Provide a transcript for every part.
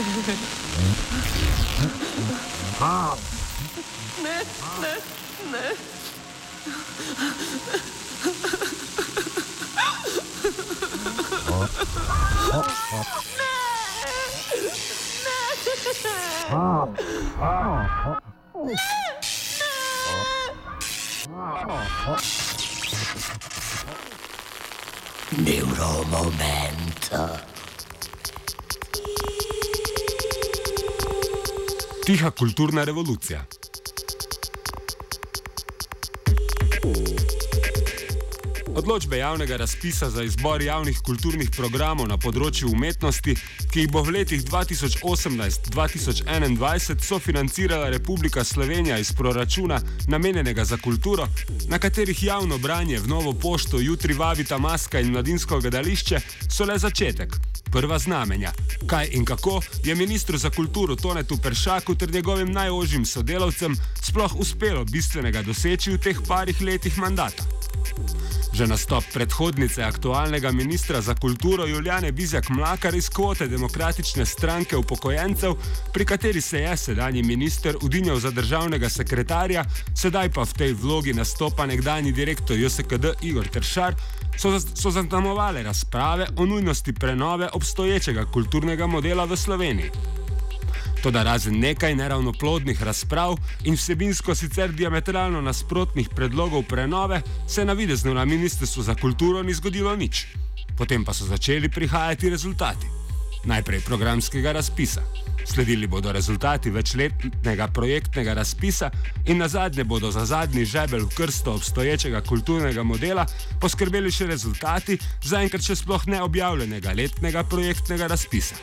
Neuromomento. Tiha kulturna revolucija. Odločbe javnega razpisa za izbor javnih kulturnih programov na področju umetnosti, ki jih bo v letih 2018-2021 sofinancirala Republika Slovenija iz proračuna namenjenega za kulturo, na katerih javno branje v Novo pošto jutri vabita Maska in Mladinsko gledališče, so le začetek. Prva znamenja. Kaj in kako je ministru za kulturo Tonetu Peršaku ter njegovim najožjim sodelavcem sploh uspelo bistvenega doseči v teh parih letih mandata. Že nastop predhodnice aktualnega ministra za kulturo Julijane Bizjak Mlakar iz kvote Demokratične stranke upokojencev, pri kateri se je sedanji minister udinjal za državnega sekretarja, sedaj pa v tej vlogi nastopa nekdanji direktor JSKD Igor Teršar, so zaznamovale razprave o nujnosti prenove obstoječega kulturnega modela v Sloveniji. Toda razen nekaj neravnoplodnih razprav in vsebinsko sicer diametralno nasprotnih predlogov prenove, se navidezno na Ministrstvu za kulturo ni zgodilo nič. Potem pa so začeli prihajati rezultati. Najprej programskega razpisa. Sledili bodo rezultati večletnega projektnega razpisa in nazadnje bodo za zadnji žebelj v krsto obstoječega kulturnega modela poskrbeli še rezultati zaenkrat še sploh neobjavljenega letnega projektnega razpisa.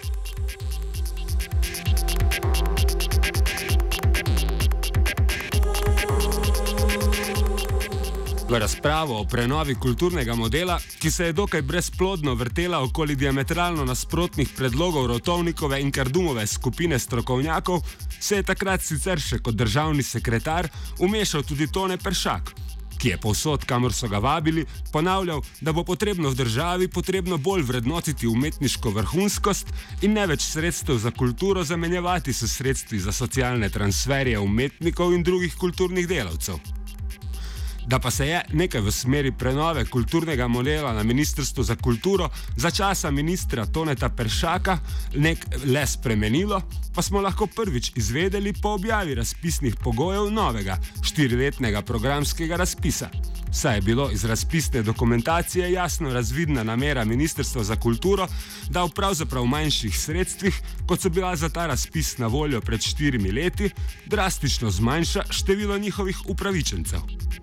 V razpravo o prenovi kulturnega modela, ki se je dokaj brezplodno vrtela okoli diametralno nasprotnih predlogov Rotovnikove in Kardumove skupine strokovnjakov, se je takrat sicer še kot državni sekretar umešal tudi Tone Peršak, ki je povsod, kamor so ga vabili, ponavljal, da bo potrebno v državi bolj vrednotiti umetniško vrhunskost in ne več sredstev za kulturo zamenjevati s sredstvi za socialne transferje umetnikov in drugih kulturnih delavcev. Da pa se je nekaj v smeri prenove kulturnega modela na Ministrstvu za kulturo za časa ministra Toneta Peršaka le spremenilo, pa smo lahko prvič izvedeli po objavi razpisnih pogojev novega 4-letnega programskega razpisa. Saj je bilo iz razpisne dokumentacije jasno razvidna namera Ministrstva za kulturo, da v pravzaprav manjših sredstvih, kot so bila za ta razpis na voljo pred 4 leti, drastično zmanjša število njihovih upravičencev.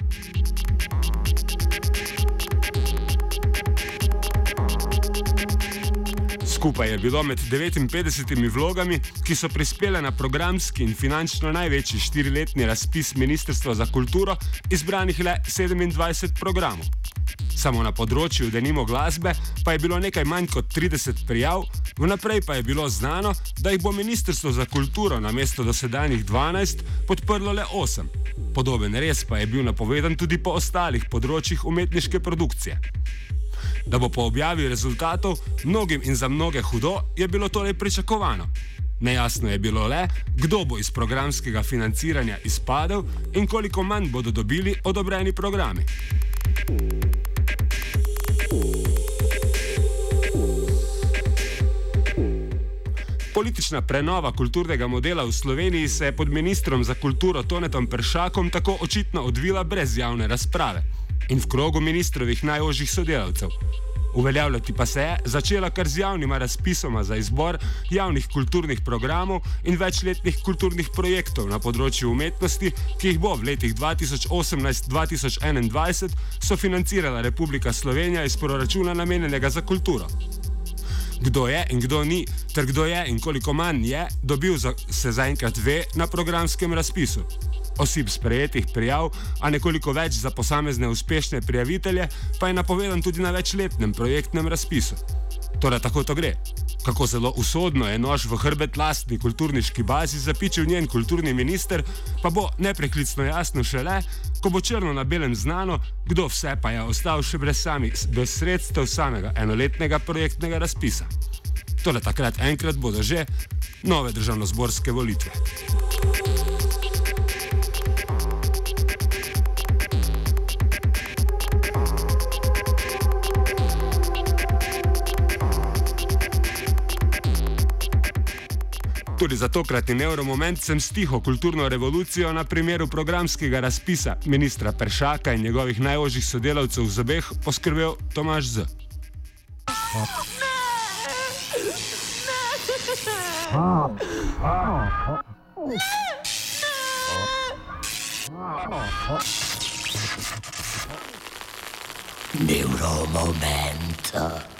Skupaj je bilo med 59 vlogami, ki so prispele na programski in finančno največji 4-letni razpis Ministrstva za kulturo, izbranih le 27 programov. Samo na področju denimo glasbe pa je bilo nekaj manj kot 30 prijav, vnaprej pa je bilo znano, da jih bo Ministrstvo za kulturo namesto dosedanjih 12 podprlo le 8. Podoben res pa je bil napovedan tudi po ostalih področjih umetniške produkcije. Da bo po objavi rezultatov mnogim in za mnoge hudo, je bilo torej pričakovano. Nejasno je bilo le, kdo bo iz programskega financiranja izpadel in koliko manj bodo dobili odobreni programi. Politična prenova kulturnega modela v Sloveniji se je pod ministrom za kulturo Tonetom Peršakom tako očitno odvila brez javne razprave in v krogu ministrovih najožjih sodelavcev. Uveljavljati pa se je začela kar z javnima razpisoma za izbor javnih kulturnih programov in večletnih kulturnih projektov na področju umetnosti, ki jih bo v letih 2018-2021 sofinancirala Republika Slovenija iz proračuna namenjenega za kulturo. Kdo je in kdo ni, ter kdo je in koliko manj je, dobil se zaenkrat ve na programskem razpisu. Osip sprejetih prijav, a nekoliko več za posamezne uspešne prijavitelje, pa je napovedan tudi na večletnem projektnem razpisu. Torej tako to gre. Kako zelo usodno je nož v hrbet lastni kulturniški bazi zapičil njen kulturni minister, pa bo nepreklicno jasno šele, ko bo črno na belem znano, kdo vse pa je ostal še brez sredstev samega enoletnega projektnega razpisa. Tole takrat enkrat bodo že nove državnozborske volitve. Tudi za tokratni Neuromoment sem s tiho kulturno revolucijo na primeru programskega razpisa ministra Peršaka in njegovih najožjih sodelavcev v zobeh poskrbel Tomaž Z. Neuromoment.